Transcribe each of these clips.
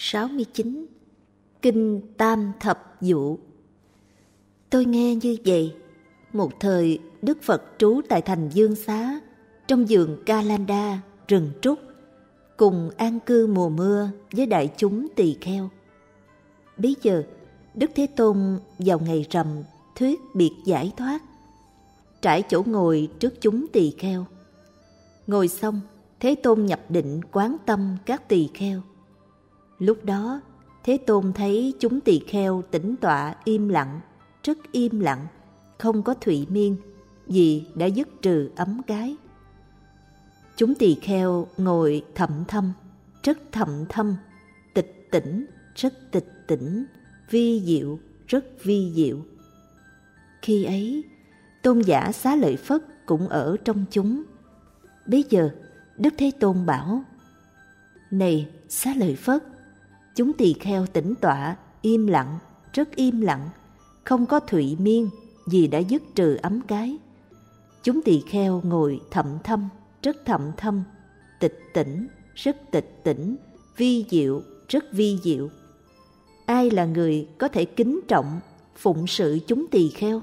69. Kinh Tam Thập Dụ. Tôi nghe như vậy, một thời Đức Phật trú tại thành Dương Xá, trong vườn Kalanda, rừng trúc, cùng an cư mùa mưa với đại chúng tỳ kheo. Bấy giờ, Đức Thế Tôn vào ngày rằm thuyết biệt giải thoát, trải chỗ ngồi trước chúng tỳ kheo. Ngồi xong, Thế Tôn nhập định quán tâm các tỳ kheo. Lúc đó, Thế Tôn thấy chúng tỳ kheo tĩnh tọa im lặng, rất im lặng, không có thụy miên, vì đã dứt trừ ấm cái. Chúng tỳ kheo ngồi thậm thâm, rất thậm thâm, tịch tỉnh, rất tịch tỉnh, vi diệu, rất vi diệu. Khi ấy, Tôn giả Xá Lợi Phất cũng ở trong chúng. Bấy giờ, Đức Thế Tôn bảo: Này Xá Lợi Phất, chúng tỳ kheo tĩnh tọa, im lặng, rất im lặng, không có thụy miên, vì đã dứt trừ ấm cái. Chúng tỳ kheo ngồi thậm thâm, rất thậm thâm, tịch tỉnh, rất tịch tỉnh, vi diệu, rất vi diệu. Ai là người có thể kính trọng, phụng sự chúng tỳ kheo?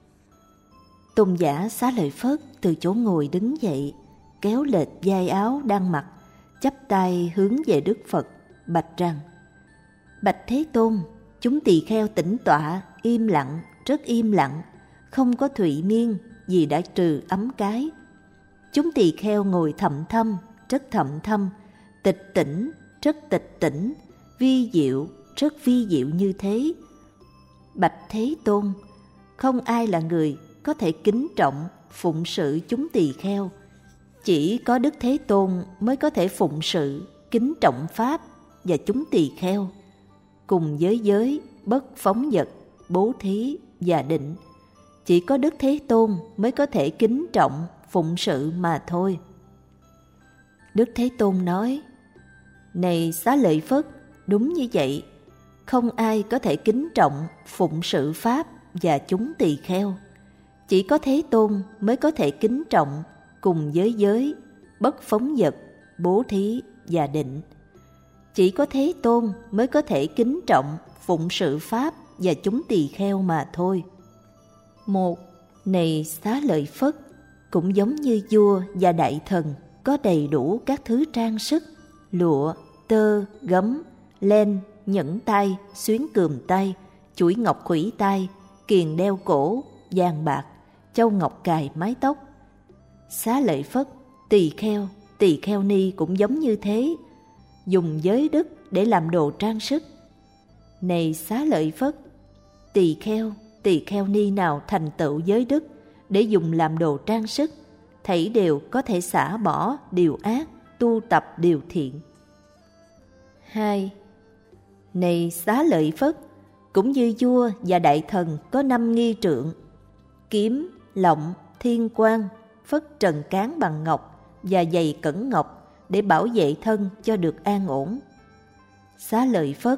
Tôn giả Xá Lợi Phất từ chỗ ngồi đứng dậy, kéo lệch vai áo đang mặc, chắp tay hướng về Đức Phật, bạch rằng: Bạch Thế Tôn, chúng tỳ kheo tĩnh tọa, im lặng, rất im lặng, không có thụy miên, vì đã trừ ấm cái. Chúng tỳ kheo ngồi thậm thâm, rất thậm thâm, tịch tỉnh, rất tịch tỉnh, vi diệu, rất vi diệu như thế. Bạch Thế Tôn, không ai là người có thể kính trọng, phụng sự chúng tỳ kheo. Chỉ có Đức Thế Tôn mới có thể phụng sự, kính trọng Pháp và chúng tỳ kheo, cùng với giới, bất phóng dật, bố thí và định. Chỉ có Đức Thế Tôn mới có thể kính trọng, phụng sự mà thôi. Đức Thế Tôn nói: Này Xá Lợi Phất, đúng như vậy, không ai có thể kính trọng, phụng sự Pháp và chúng tỳ kheo. Chỉ có Thế Tôn mới có thể kính trọng, cùng với giới, bất phóng dật, bố thí và định. Chỉ có Thế Tôn mới có thể kính trọng, phụng sự Pháp và chúng tỳ kheo mà thôi. Một, này Xá Lợi Phất, cũng giống như vua và đại thần có đầy đủ các thứ trang sức, lụa, tơ, gấm, len, nhẫn tay, xuyến cườm tay, chuỗi ngọc khuỷu tay, kiềng đeo cổ, vàng bạc, châu ngọc cài mái tóc. Xá Lợi Phất, tỳ kheo ni cũng giống như thế, dùng giới đức để làm đồ trang sức. Này Xá Lợi Phất, tỳ kheo ni nào thành tựu giới đức để dùng làm đồ trang sức, thảy đều có thể xả bỏ điều ác, tu tập điều thiện. 2. Này Xá Lợi Phất, cũng như vua và đại thần có 5 nghi trượng: kiếm, lọng, thiên quan, phất trần cán bằng ngọc và giày cẩn ngọc để bảo vệ thân cho được an ổn. Xá Lợi Phất,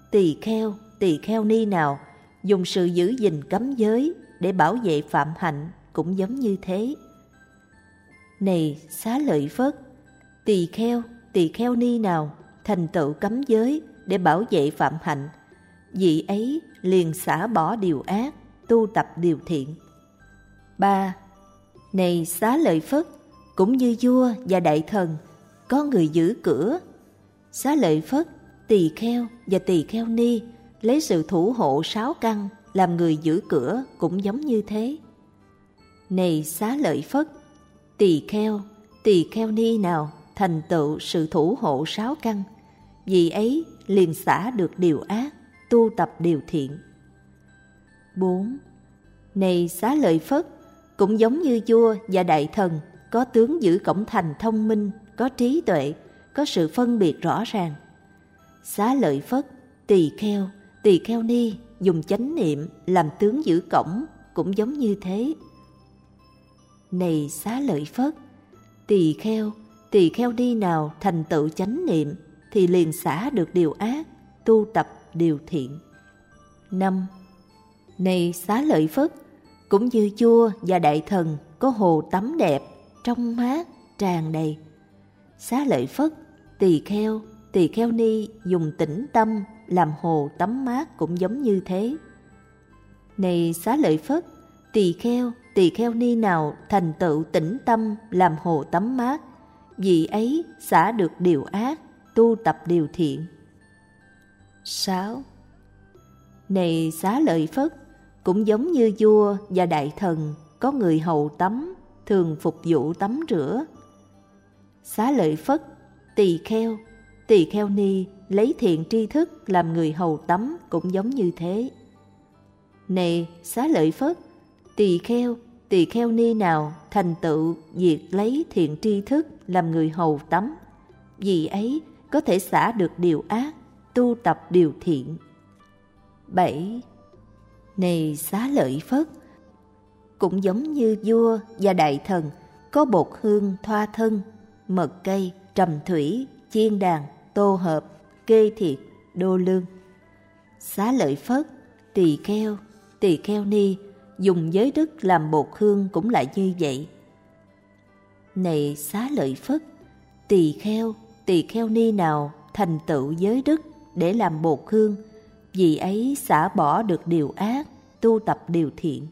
tỳ kheo ni nào dùng sự giữ gìn cấm giới để bảo vệ phạm hạnh cũng giống như thế. Này Xá Lợi Phất, tỳ kheo ni nào thành tựu cấm giới để bảo vệ phạm hạnh, vị ấy liền xả bỏ điều ác, tu tập điều thiện. 3. Này Xá Lợi Phất, cũng như vua và đại thần có người giữ cửa. Xá Lợi Phất, tỳ kheo và tỳ kheo ni lấy sự thủ hộ 6 căn làm người giữ cửa cũng giống như thế. Này Xá Lợi Phất, tỳ kheo ni nào thành tựu sự thủ hộ 6 căn, vì ấy liền xả được điều ác, tu tập điều thiện. 4. Này Xá Lợi Phất, cũng giống như vua và đại thần có tướng giữ cổng thành thông minh, có trí tuệ, có sự phân biệt rõ ràng. Xá Lợi Phất, tỳ kheo ni dùng chánh niệm làm tướng giữ cổng cũng giống như thế. Này Xá Lợi Phất, tỳ kheo ni nào thành tựu chánh niệm thì liền xả được điều ác, tu tập điều thiện. 5. Này Xá Lợi Phất, cũng như vua và đại thần có hồ tắm đẹp, trong mát, tràn đầy. Xá Lợi Phất, tỳ kheo ni dùng tĩnh tâm làm hồ tắm mát cũng giống như thế. Này Xá Lợi Phất, tỳ kheo ni nào thành tựu tĩnh tâm làm hồ tắm mát, vị ấy xả được điều ác, tu tập điều thiện. 6. Này Xá Lợi Phất, cũng giống như vua và đại thần có người hầu tắm, thường phục vụ tắm rửa. Xá Lợi Phất, tỳ kheo ni lấy thiện tri thức làm người hầu tắm cũng giống như thế. Này Xá Lợi Phất, tỳ kheo ni nào thành tựu việc lấy thiện tri thức làm người hầu tắm, vì ấy có thể xả được điều ác, tu tập điều thiện. 7. Này Xá Lợi Phất, cũng giống như vua và đại thần có bột hương thoa thân, mật cây, trầm thủy, chiên đàn, tô hợp, kê thiệt, đô lương. Xá Lợi Phất, tỳ kheo ni dùng giới đức làm bột hương cũng lại như vậy. Này Xá Lợi Phất, tỳ kheo ni nào thành tựu giới đức để làm bột hương, vì ấy xả bỏ được điều ác, tu tập điều thiện.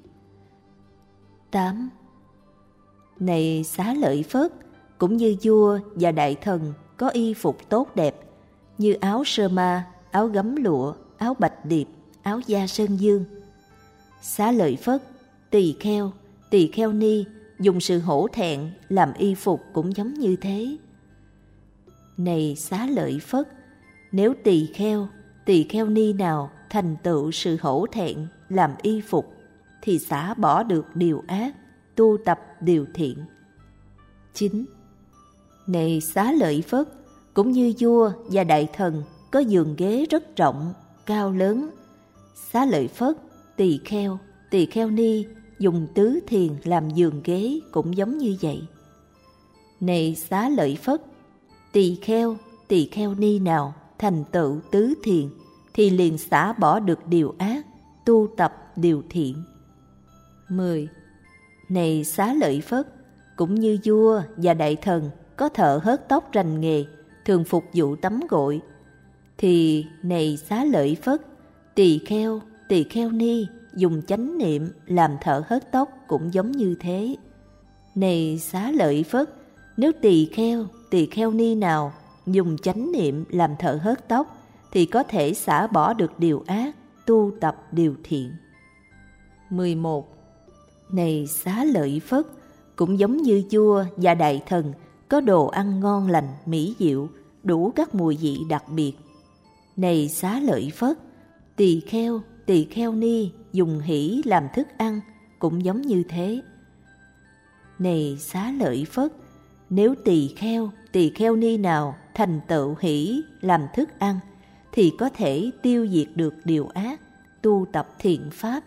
8. Này Xá Lợi Phất, cũng như vua và đại thần có y phục tốt đẹp, như áo sơ ma, áo gấm lụa, áo bạch điệp, áo da sơn dương. Xá Lợi Phất, tỳ kheo ni dùng sự hổ thẹn làm y phục cũng giống như thế. Này Xá Lợi Phất, nếu tỳ kheo ni nào thành tựu sự hổ thẹn làm y phục, thì xả bỏ được điều ác, tu tập điều thiện. 9. Này Xá Lợi Phất, cũng như vua và đại thần có giường ghế rất rộng, cao lớn. Xá Lợi Phất, tỳ kheo ni dùng tứ thiền làm giường ghế cũng giống như vậy. Này Xá Lợi Phất, tỳ kheo ni nào thành tựu tứ thiền, thì liền xả bỏ được điều ác, tu tập điều thiện. 10. Này Xá Lợi Phất, cũng như vua và đại thần có thợ hớt tóc rành nghề, thường phục vụ tắm gội, thì này Xá Lợi Phất, tỳ kheo ni dùng chánh niệm làm thợ hớt tóc cũng giống như thế. Này Xá Lợi Phất, nếu tỳ kheo ni nào dùng chánh niệm làm thợ hớt tóc, thì có thể xả bỏ được điều ác, tu tập điều thiện. 11. Này Xá Lợi Phất, cũng giống như vua và đại thần có đồ ăn ngon lành, mỹ diệu, đủ các mùi vị đặc biệt. Này Xá Lợi Phất, tỳ kheo ni dùng hỷ làm thức ăn cũng giống như thế. Này Xá Lợi Phất, nếu tỳ kheo ni nào thành tựu hỷ làm thức ăn, thì có thể tiêu diệt được điều ác, tu tập thiện pháp.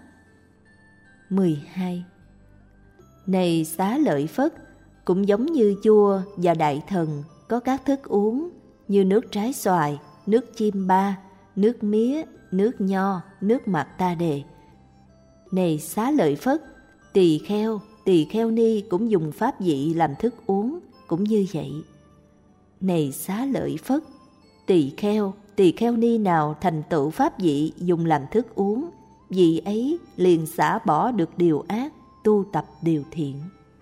12. Này Xá Lợi Phất, cũng giống như vua và đại thần có các thức uống như nước trái xoài, nước chim ba, nước mía, nước nho, nước mạt ta đề. Này Xá Lợi Phất, tỳ kheo ni cũng dùng pháp vị làm thức uống cũng như vậy. Này Xá Lợi Phất, tỳ kheo ni nào thành tựu pháp vị dùng làm thức uống, vị ấy liền xả bỏ được điều ác, tu tập điều thiện.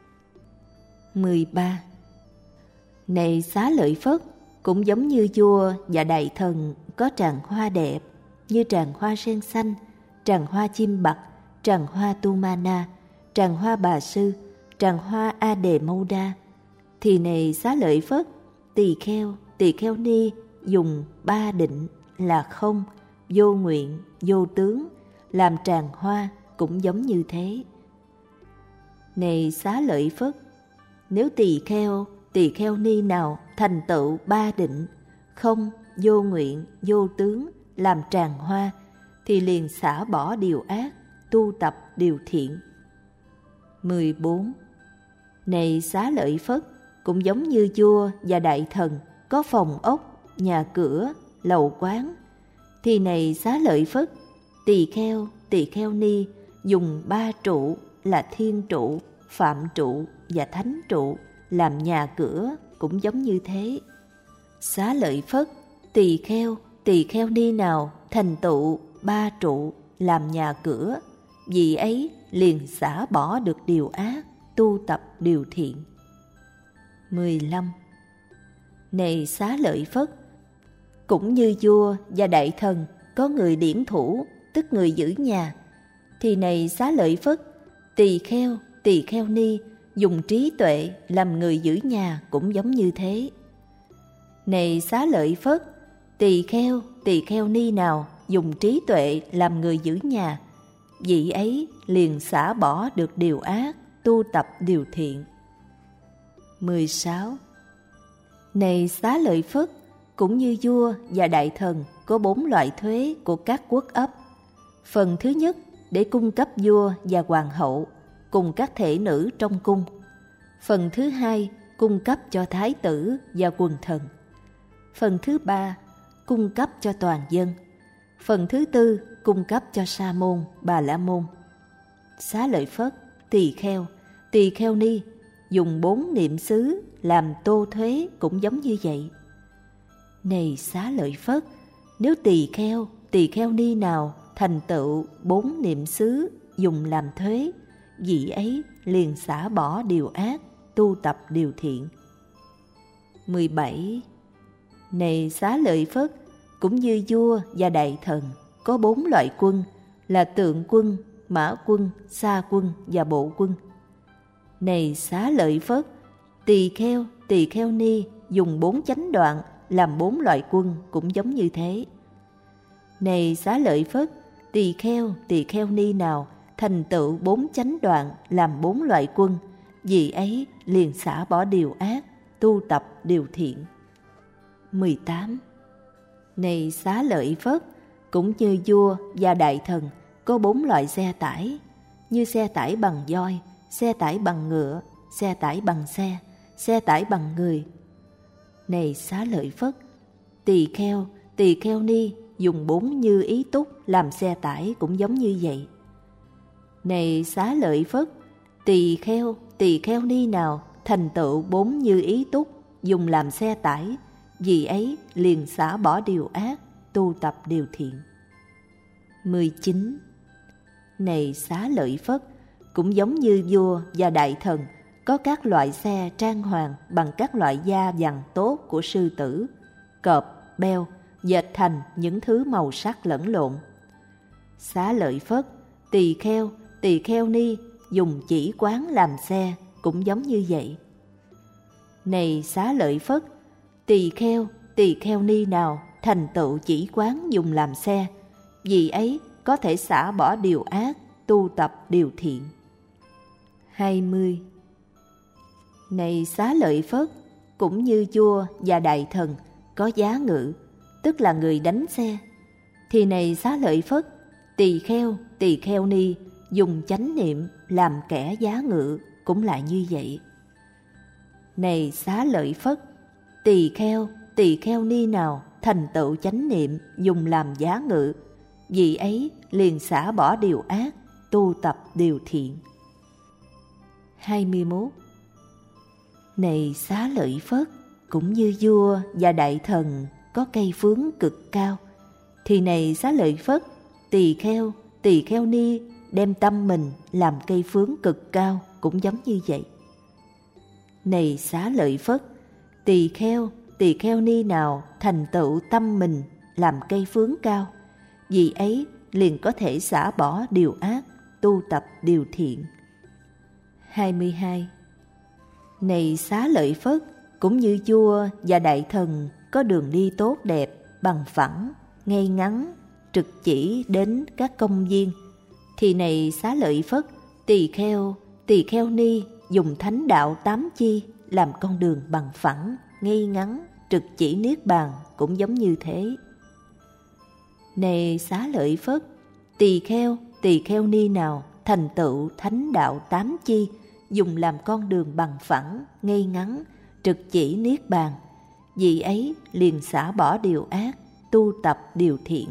13. Này Xá Lợi Phất, cũng giống như vua và đại thần có tràng hoa đẹp, như tràng hoa sen xanh, tràng hoa chim bạc, tràng hoa tu ma na, tràng hoa bà sư, tràng hoa a đề mâu đa, thì này Xá Lợi Phất, tỳ kheo ni dùng ba định là không, vô nguyện, vô tướng làm tràng hoa cũng giống như thế. Này Xá Lợi Phất, nếu tỳ kheo ni nào thành tựu ba định không, vô nguyện, vô tướng làm tràng hoa, thì liền xả bỏ điều ác, tu tập điều thiện. 14. Này Xá Lợi Phất, cũng giống như vua và đại thần có phòng ốc, nhà cửa, lầu quán, thì này Xá Lợi Phất, tỳ kheo ni dùng ba trụ là thiên trụ, phạm trụ và thánh trụ làm nhà cửa cũng giống như thế. Xá Lợi Phất, tỳ kheo ni nào thành tựu 3 trụ làm nhà cửa, vị ấy liền xả bỏ được điều ác, tu tập điều thiện. 15. Này Xá Lợi Phất, cũng như vua và đại thần có người điển thủ, tức người giữ nhà, thì này Xá Lợi Phất, tỳ kheo ni dùng trí tuệ làm người giữ nhà cũng giống như thế. Này Xá Lợi Phất, tỳ kheo ni nào dùng trí tuệ làm người giữ nhà, vị ấy liền xả bỏ được điều ác, tu tập điều thiện. 16. Này Xá Lợi Phất, cũng như vua và đại thần có 4 loại thuế của các quốc ấp. Phần thứ nhất để cung cấp vua và hoàng hậu cùng các thể nữ trong cung. Phần thứ hai cung cấp cho thái tử và quần thần. Phần thứ ba cung cấp cho toàn dân. Phần thứ tư cung cấp cho sa môn, bà la môn. Xá Lợi Phất, tỳ kheo ni dùng 4 niệm xứ làm tô thuế cũng giống như vậy. Này Xá Lợi Phất, nếu tỳ kheo ni nào thành tựu 4 niệm xứ dùng làm thuế, vị ấy liền xả bỏ điều ác, tu tập điều thiện. 17. Này Xá Lợi Phất, cũng như vua và đại thần có 4 loại quân là tượng quân, mã quân, xa quân và bộ quân. Này Xá Lợi Phất, tỳ kheo ni dùng 4 chánh đoạn làm 4 loại quân cũng giống như thế. Này Xá Lợi Phất, tỳ kheo ni nào thành tựu 4 chánh đoạn làm 4 loại quân, vị ấy liền xả bỏ điều ác, tu tập điều thiện. 18. Này Xá Lợi Phất, cũng như vua và đại thần có 4 loại xe tải, như xe tải bằng voi, xe tải bằng ngựa, xe tải bằng xe tải bằng người. Này Xá Lợi Phất, tỳ kheo ni dùng 4 như ý túc làm xe tải cũng giống như vậy. Này Xá Lợi Phất, tỳ kheo ni nào thành tựu 4 như ý túc dùng làm xe tải, vì ấy liền xả bỏ điều ác, tu tập điều thiện. 19. Này Xá Lợi Phất, cũng giống như vua và đại thần có các loại xe trang hoàng bằng các loại da vằn tốt của sư tử, cọp, beo, dệt thành những thứ màu sắc lẫn lộn. Xá Lợi Phất, tỳ kheo ni dùng chỉ quán làm xe cũng giống như vậy. Này Xá Lợi Phất, tỳ kheo ni nào thành tựu chỉ quán dùng làm xe, vì ấy có thể xả bỏ điều ác, tu tập điều thiện. 20. Này Xá Lợi Phất, cũng như vua và đại thần có giá ngự, tức là người đánh xe, thì này Xá Lợi Phất, tỳ kheo ni dùng chánh niệm làm kẻ giá ngự cũng lại như vậy. Này Xá Lợi Phất, tỳ kheo ni nào thành tựu chánh niệm dùng làm giá ngự, vì ấy liền xả bỏ điều ác, tu tập điều thiện. 21. Này Xá Lợi Phất, cũng như vua và đại thần có cây phướng cực cao, thì này Xá Lợi Phất, tỳ kheo ni đem tâm mình làm cây phướng cực cao cũng giống như vậy. Này Xá Lợi Phất, tỳ kheo ni nào thành tựu tâm mình làm cây phướng cao, vì ấy liền có thể xả bỏ điều ác, tu tập điều thiện. 22. Này Xá Lợi Phất, cũng như vua và đại thần có đường đi tốt đẹp, bằng phẳng, ngay ngắn, trực chỉ đến các công viên, thì này Xá Lợi Phất, tỳ kheo ni dùng thánh đạo 8 chi làm con đường bằng phẳng, ngay ngắn, trực chỉ niết bàn cũng giống như thế. Này Xá Lợi Phất, tỳ kheo ni nào thành tựu thánh đạo 8 chi dùng làm con đường bằng phẳng, ngay ngắn, trực chỉ niết bàn, vì ấy liền xả bỏ điều ác, tu tập điều thiện.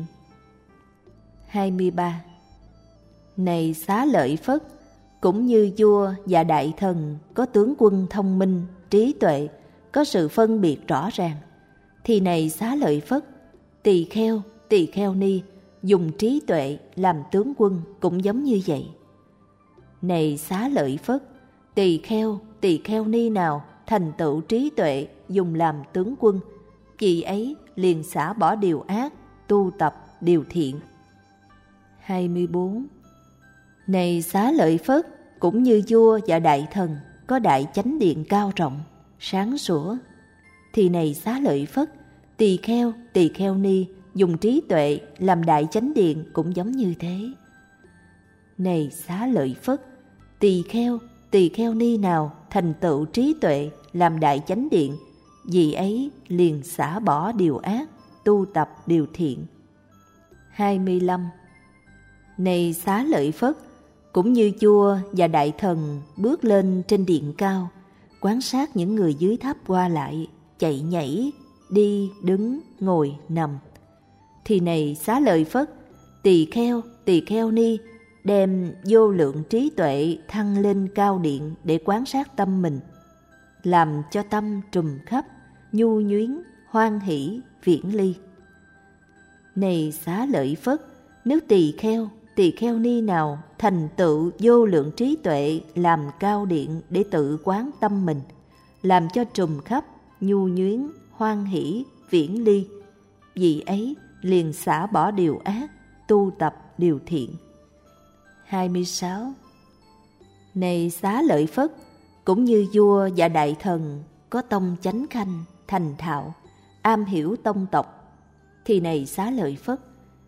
23. Này Xá Lợi Phất, cũng như vua và đại thần có tướng quân thông minh, trí tuệ, có sự phân biệt rõ ràng, thì này Xá Lợi Phất, tỳ kheo ni dùng trí tuệ làm tướng quân cũng giống như vậy. Này Xá Lợi Phất, tỳ kheo ni nào thành tựu trí tuệ dùng làm tướng quân, vị ấy liền xả bỏ điều ác, tu tập điều thiện. 24. Này Xá Lợi Phất, cũng như vua và đại thần có đại chánh điện cao rộng, sáng sủa, thì này Xá Lợi Phất, tỳ kheo ni dùng trí tuệ làm đại chánh điện cũng giống như thế. Này Xá Lợi Phất, tỳ kheo ni nào thành tựu trí tuệ làm đại chánh điện, vị ấy liền xả bỏ điều ác, tu tập điều thiện. 25. Này Xá Lợi Phất, cũng như vua và đại thần bước lên trên điện cao, quan sát những người dưới tháp qua lại, chạy nhảy, đi, đứng, ngồi, nằm, thì này Xá Lợi Phất, tỳ kheo ni đem vô lượng trí tuệ thăng lên cao điện để quan sát tâm mình, làm cho tâm trùm khắp, nhu nhuyến, hoan hỷ, viễn ly. Này Xá Lợi Phất, nếu tỳ kheo ni nào thành tựu vô lượng trí tuệ làm cao điện để tự quán tâm mình, làm cho trùm khắp, nhu nhuyến, hoan hỷ, viễn ly, vị ấy liền xả bỏ điều ác, tu tập điều thiện. 26. Này Xá Lợi Phất, cũng như vua và đại thần có tông chánh khanh, thành thạo, am hiểu tông tộc, thì này Xá Lợi Phất,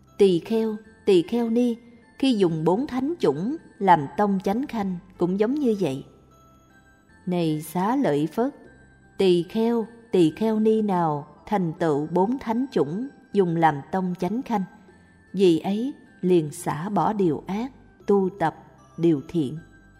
tỳ kheo ni khi dùng 4 thánh chủng làm tông chánh khanh cũng giống như vậy. Này Xá Lợi Phất, tỳ kheo ni nào thành tựu 4 thánh chủng dùng làm tông chánh khanh, vì ấy liền xả bỏ điều ác, tu tập điều thiện.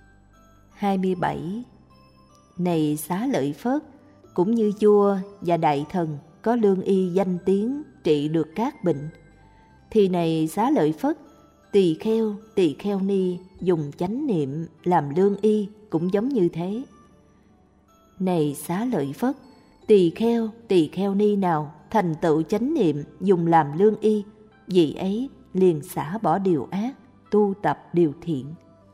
27. Này Xá Lợi Phất, cũng như vua và đại thần có lương y danh tiếng trị được các bệnh, thì này Xá Lợi Phất, tỳ kheo ni dùng chánh niệm làm lương y cũng giống như thế. Này Xá Lợi Phất, tỳ kheo ni nào thành tựu chánh niệm dùng làm lương y, vị ấy liền xả bỏ điều ác, tu tập điều thiện.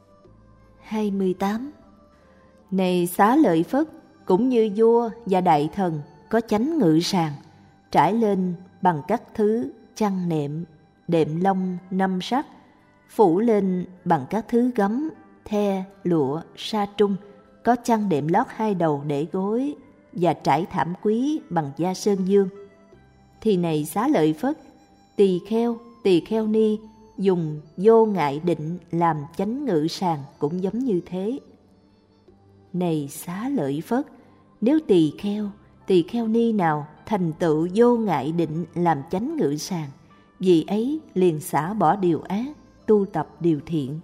28. Này Xá Lợi Phất, cũng như vua và đại thần có chánh ngự sàng, trải lên bằng các thứ chăn nệm, đệm lông 5 sắc, phủ lên bằng các thứ gấm, the, lụa, sa trung, có chăn đệm lót 2 đầu để gối, và trải thảm quý bằng da sơn dương, thì này Xá Lợi Phất, tỳ kheo ni dùng vô ngại định làm chánh ngự sàng cũng giống như thế. Này Xá Lợi Phất, nếu tỳ kheo ni nào thành tựu vô ngại định làm chánh ngự sàng, vì ấy liền xả bỏ điều ác, tu tập điều thiện.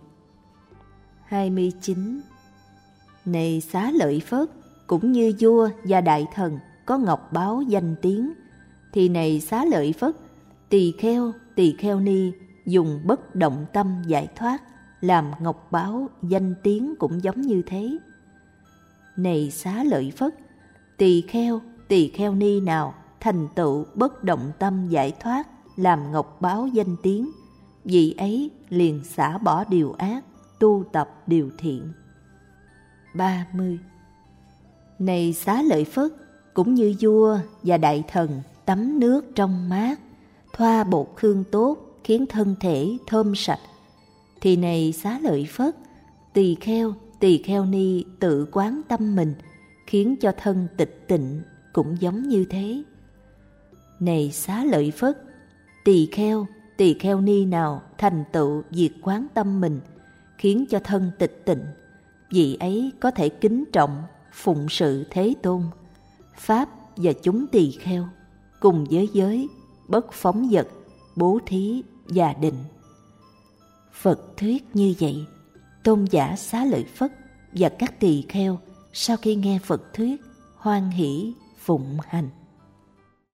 29. Này Xá Lợi Phất, cũng như vua và đại thần có ngọc báu danh tiếng, thì này Xá Lợi Phất, tỳ kheo ni dùng bất động tâm giải thoát làm ngọc báu danh tiếng cũng giống như thế. Này Xá Lợi Phất, tỳ kheo ni nào thành tựu bất động tâm giải thoát làm ngọc báu danh tiếng, vị ấy liền xả bỏ điều ác, tu tập điều thiện. 30. Này Xá Lợi Phất, cũng như vua và đại thần tắm nước trong mát, thoa bột hương tốt khiến thân thể thơm sạch, thì này Xá Lợi Phất, tỳ kheo ni tự quán tâm mình khiến cho thân tịch tịnh cũng giống như thế. Này Xá Lợi Phất, tỳ kheo ni nào thành tựu việc quán tâm mình khiến cho thân tịch tịnh, vị ấy có thể kính trọng phụng sự Thế Tôn, Pháp và chúng tỳ kheo, cùng với giới, bất phóng dật, bố thí và định. Phật thuyết như vậy, tôn giả Xá Lợi Phất và các tỳ kheo sau khi nghe Phật thuyết hoan hỷ phụng hành.